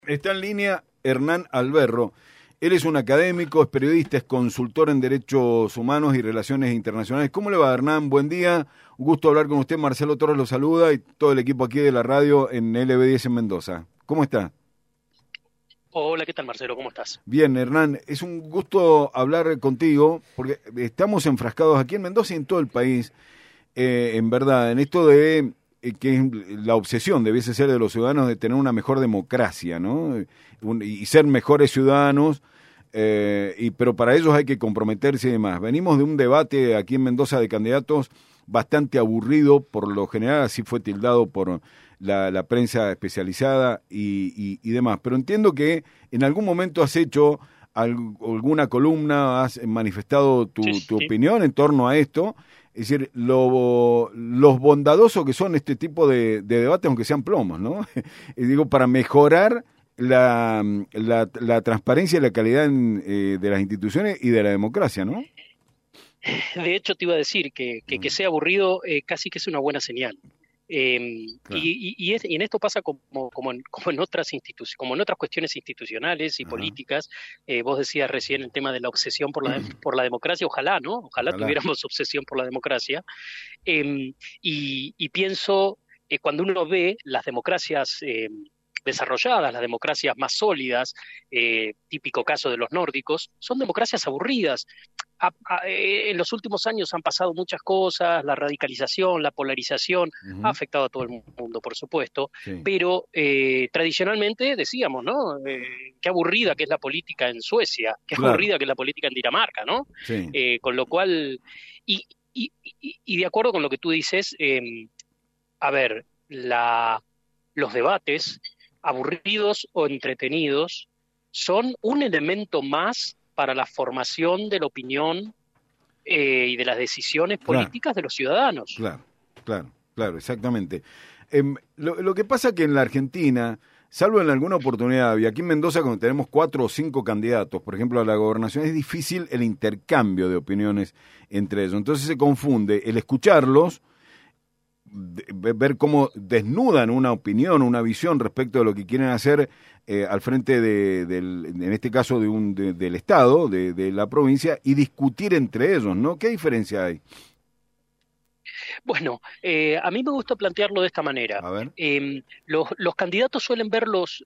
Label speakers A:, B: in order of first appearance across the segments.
A: Está en línea Hernán Alberro. Él es un académico, es periodista, es consultor en derechos humanos y relaciones internacionales. ¿Cómo le va, Hernán? Buen día. Un gusto hablar con usted. Marcelo Torres lo saluda y todo el equipo aquí de la radio en LB10 en Mendoza. ¿Cómo está?
B: Hola, ¿qué tal, Marcelo? ¿Cómo estás?
A: Bien, Hernán. Es un gusto hablar contigo porque estamos enfrascados aquí en Mendoza y en todo el país, en verdad, en esto de que es la obsesión debiese ser de los ciudadanos de tener una mejor democracia, ¿no? Y ser mejores ciudadanos, pero para ellos hay que comprometerse y demás. Venimos de un debate aquí en Mendoza de candidatos bastante aburrido, por lo general así fue tildado por la prensa especializada y demás, pero entiendo que en algún momento has hecho alguna columna, has manifestado tu
B: Sí.
A: opinión en torno a esto. Es decir, los bondadosos que son este tipo de debates, aunque sean plomos, ¿no? Y digo, para mejorar la transparencia y la calidad de las instituciones y de la democracia, ¿no?
B: De hecho, te iba a decir que sea aburrido casi que es una buena señal.
A: Claro.
B: Y en esto pasa como en otras como en otras cuestiones institucionales y
A: Ajá.
B: políticas. Vos decías recién el tema de la obsesión por la democracia. Ojalá, ¿no? Ojalá
A: Ojalá.
B: tuviéramos obsesión por la democracia. Y pienso, cuando uno ve las democracias desarrolladas, las democracias más sólidas, típico caso de los nórdicos, son democracias aburridas. En los últimos años han pasado muchas cosas, la radicalización, la polarización ha
A: Ujú.
B: afectado a todo el mundo, por supuesto,
A: Sí,
B: pero tradicionalmente decíamos, ¿no? Qué aburrida que es la política en Suecia, qué
A: claro,
B: aburrida que es la política en Dinamarca, ¿no?
A: sí.
B: Con lo cual, y, y de acuerdo con lo que tú dices, a ver, los debates, aburridos o entretenidos, son un elemento más para la formación de la opinión y de las decisiones
A: Claro,
B: políticas de los ciudadanos.
A: claro, claro, exactamente. Lo que pasa que en la Argentina, salvo en alguna oportunidad, y aquí en Mendoza cuando tenemos 4 o 5 candidatos, por ejemplo, a la gobernación, es difícil el intercambio de opiniones entre ellos. Entonces se confunde el escucharlos, ver cómo desnudan una opinión, una visión respecto de lo que quieren hacer al frente en este caso del Estado, de la provincia, y discutir entre ellos, ¿no? ¿Qué diferencia hay?
B: Bueno, a mí me gusta plantearlo de esta manera.
A: A ver.
B: Los candidatos suelen ver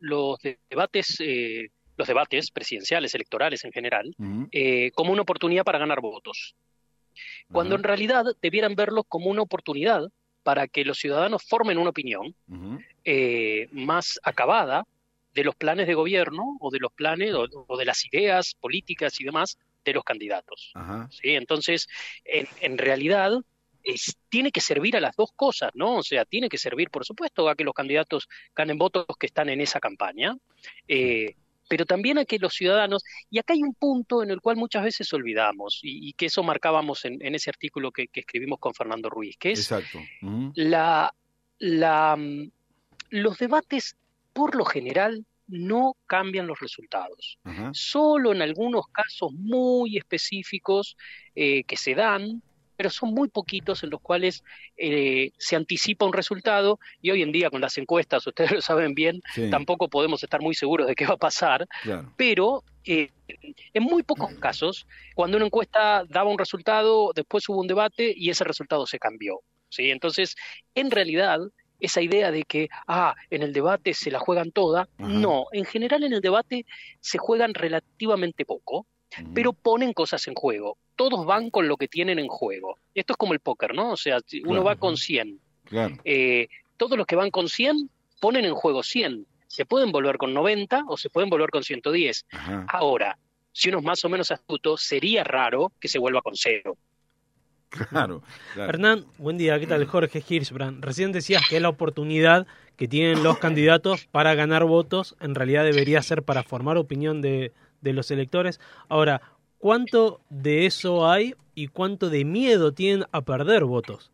B: los debates presidenciales, electorales en general,
A: Ujú.
B: como una oportunidad para ganar votos, cuando
A: Ajá.
B: en realidad debieran verlos como una oportunidad para que los ciudadanos formen una opinión
A: Ujú.
B: más acabada de los planes de gobierno o de los planes o de las ideas políticas y demás de los candidatos.
A: Ajá.
B: ¿Sí? Entonces, en realidad, tiene que servir a las dos cosas, ¿no? O sea, tiene que servir, por supuesto, a que los candidatos ganen votos que están en esa campaña,
A: Sí.
B: eh, pero también a que los ciudadanos, y acá hay un punto en el cual muchas veces olvidamos, y que eso marcábamos en ese artículo que escribimos con Fernando Ruiz, que es
A: Exacto. Ujú.
B: la, la, los debates, por lo general, no cambian los resultados.
A: Ajá.
B: Solo en algunos casos muy específicos que se dan, pero son muy poquitos en los cuales se anticipa un resultado y hoy en día con las encuestas, ustedes lo saben bien,
A: Sí,
B: tampoco podemos estar muy seguros de qué va a pasar,
A: claro.
B: pero en muy pocos casos, cuando una encuesta daba un resultado, después hubo un debate y ese resultado se cambió. ¿Sí? Entonces, en realidad, esa idea de que, en el debate se la juegan toda,
A: Ajá.
B: no, en general en el debate se juegan relativamente poco,
A: Ujú.
B: pero ponen cosas en juego. Todos van con lo que tienen en juego. Esto es como el póker, ¿no? O sea, si uno va
A: Claro,
B: con 100.
A: claro.
B: eh, todos los que van con 100 ponen en juego 100. Se pueden volver con 90 o se pueden volver con 110.
A: Ajá.
B: Ahora, si uno es más o menos astuto, sería raro que se vuelva con cero.
A: Claro, claro.
C: Hernán, buen día, ¿qué tal? Jorge Hirschbrand. Recién decías que es la oportunidad que tienen los candidatos para ganar votos, en realidad debería ser para formar opinión de los electores. Ahora, ¿cuánto de eso hay y cuánto de miedo tienen a perder votos?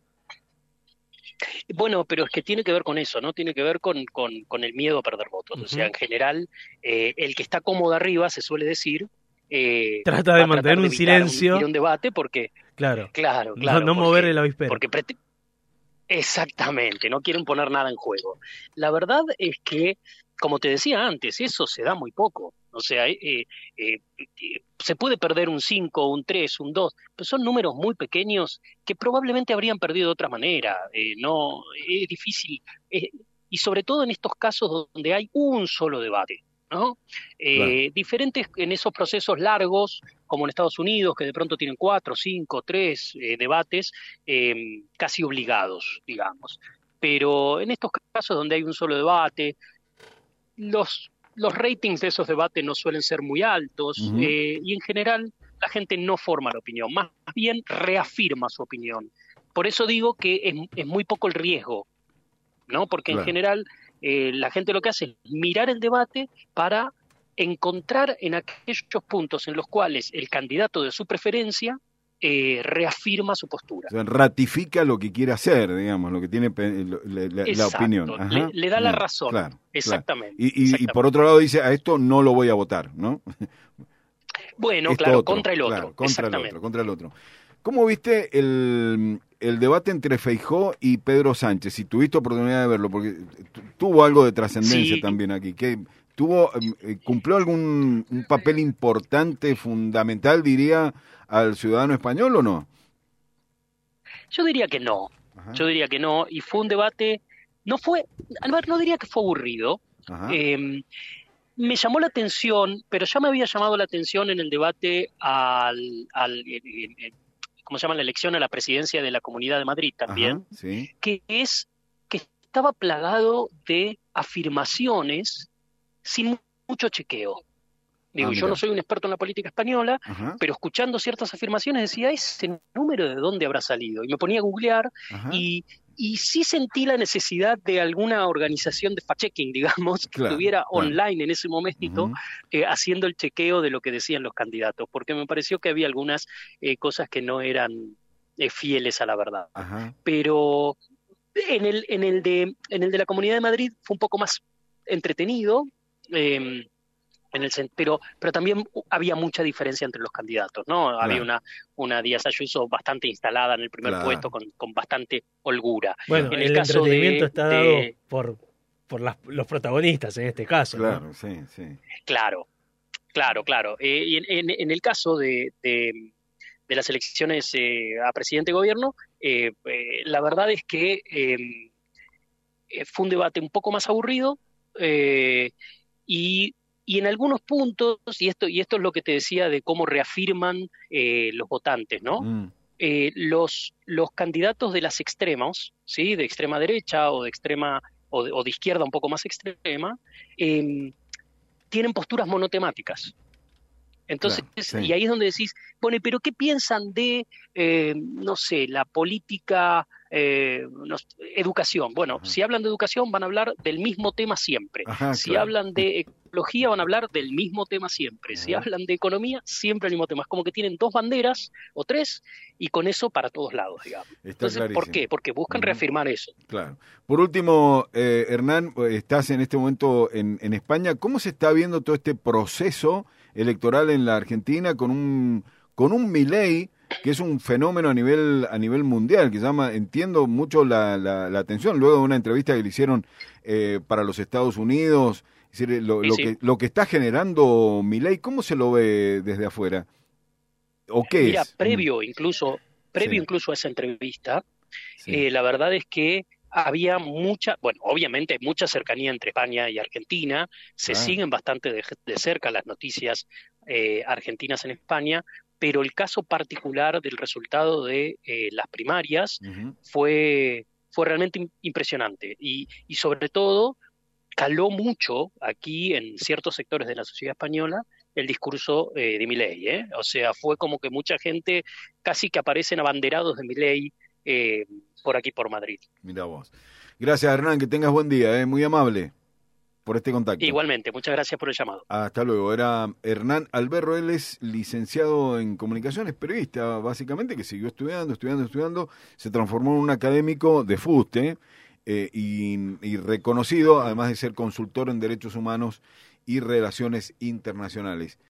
B: Bueno, pero es que tiene que ver con eso, ¿no? Tiene que ver con el miedo a perder votos. O sea,
C: Ujú.
B: en general, el que está cómodo arriba, se suele decir,
C: Trata
B: va
C: de
B: a
C: mantener
B: tratar de
C: un
B: evitar ir a
C: silencio,
B: un debate porque,
C: claro,
B: claro,
C: no mover el avispero.
B: porque exactamente, no quieren poner nada en juego. La verdad es que como te decía antes, eso se da muy poco. O sea, se puede perder un 5, un 3, un 2, pero son números muy pequeños que probablemente habrían perdido de otra manera. No, es difícil, y sobre todo en estos casos donde hay un solo debate, ¿no?
A: Claro.
B: Diferentes en esos procesos largos, como en Estados Unidos, que de pronto tienen 4, 5, 3 debates casi obligados, digamos. Pero en estos casos donde hay un solo debate, los ratings de esos debates no suelen ser muy altos,
A: Ujú.
B: y en general la gente no forma la opinión, más bien reafirma su opinión. Por eso digo que es muy poco el riesgo, ¿no? Porque en
A: Claro.
B: general la gente lo que hace es mirar el debate para encontrar en aquellos puntos en los cuales el candidato de su preferencia reafirma su
A: O
B: postura.
A: sea, ratifica lo que quiere hacer, digamos, lo que tiene la opinión.
B: Exacto,
A: Ajá,
B: le da la
A: bien,
B: razón,
A: claro, claro.
B: exactamente,
A: Y por
B: exactamente.
A: otro lado dice, a esto no lo voy a votar, ¿no?
B: Bueno,
A: Esto
B: claro,
A: otro,
B: contra el
A: claro,
B: otro,
A: contra el otro,
B: exactamente.
A: contra el otro. ¿Cómo viste el debate entre Feijó y Pedro Sánchez? Si tuviste oportunidad de verlo, porque tuvo algo de trascendencia
B: Sí,
A: también aquí, que cumplió algún un papel importante, fundamental, diría, al ciudadano español o no?
B: yo diría que no,
A: Ajá,
B: yo diría que no, y fue un debate, no fue, a ver, no diría que fue aburrido,
A: ajá,
B: eh, me llamó la atención, pero ya me había llamado la atención en el debate ¿cómo se llama? La elección a la presidencia de la Comunidad de Madrid
A: ajá,
B: también,
A: sí.
B: que es que estaba plagado de afirmaciones sin mucho chequeo.
A: Ah,
B: Digo, yo no
A: mira,
B: soy un experto en la política española,
A: ajá,
B: pero escuchando ciertas afirmaciones decía, ¿ese número de dónde habrá salido? Y me ponía a googlear
A: ajá,
B: y, y sí sentí la necesidad de alguna organización de fact-checking, digamos, que
A: claro,
B: estuviera
A: claro.
B: online en ese momento
A: Ujú,
B: haciendo el chequeo de lo que decían los candidatos, porque me pareció que había algunas cosas que no eran fieles a la verdad.
A: ajá.
B: Pero en el de la Comunidad de Madrid fue un poco más entretenido. Eh, pero también había mucha diferencia entre los candidatos, ¿no? Había
A: Claro,
B: una Díaz Ayuso bastante instalada en el primer puesto
A: claro,
B: con bastante holgura.
C: Bueno,
A: claro,
B: En el
C: el
B: caso
C: entretenimiento está dado
B: de
C: los protagonistas en este caso, ¿no?
A: claro, sí, sí.
B: claro, claro, claro. Y en el caso de las elecciones a presidente de gobierno, la verdad es que fue un debate un poco más aburrido, eh, y, y en algunos puntos, y esto es lo que te decía de cómo reafirman los votantes, ¿no?
A: Mm,
B: Los candidatos de las extremos, ¿sí? De extrema derecha o de extrema o de izquierda un poco más extrema, eh, tienen posturas monotemáticas. Entonces,
A: claro, sí.
B: y ahí es donde decís, bueno, pero ¿qué piensan de, no sé, la política, educación? Bueno,
A: Ajá,
B: si hablan de educación van a hablar del mismo tema siempre.
A: ajá,
B: Si
A: claro.
B: hablan de ecología van a hablar del mismo tema siempre. Si
A: Ajá,
B: hablan de economía, siempre el mismo tema. Es como que tienen dos banderas o tres y con eso para todos lados, digamos.
A: está
B: Entonces, ¿por
A: clarísimo.
B: qué? Porque buscan
A: Ujú,
B: reafirmar eso.
A: claro. Por último, Hernán, estás en este momento en España. ¿Cómo se está viendo todo este proceso electoral en la Argentina con un Milei que es un fenómeno a nivel mundial, que llama, entiendo mucho la atención, luego de una entrevista que le hicieron para los Estados Unidos, es decir,
B: Sí, sí.
A: lo que está generando Milei, ¿cómo se lo ve desde afuera? ¿O qué
B: Mira,
A: es?
B: previo
A: Sí,
B: incluso a esa entrevista,
A: sí.
B: la verdad es que había mucha, bueno, obviamente hay mucha cercanía entre España y Argentina, se
A: Claro.
B: siguen bastante de cerca las noticias argentinas en España, pero el caso particular del resultado de las primarias
A: Ujú.
B: fue realmente impresionante y sobre todo caló mucho aquí en ciertos sectores de la sociedad española el discurso de Milei, ¿eh? O sea, fue como que mucha gente casi que aparecen abanderados de Milei eh, por aquí, por Madrid.
A: Mira vos. Gracias, Hernán, que tengas buen día, muy amable por este contacto.
B: Igualmente, muchas gracias por el llamado.
A: Hasta luego. Era Hernán Alberro, él es licenciado en comunicaciones, periodista, básicamente, que siguió estudiando, se transformó en un académico de fuste y reconocido, además de ser consultor en derechos humanos y relaciones internacionales.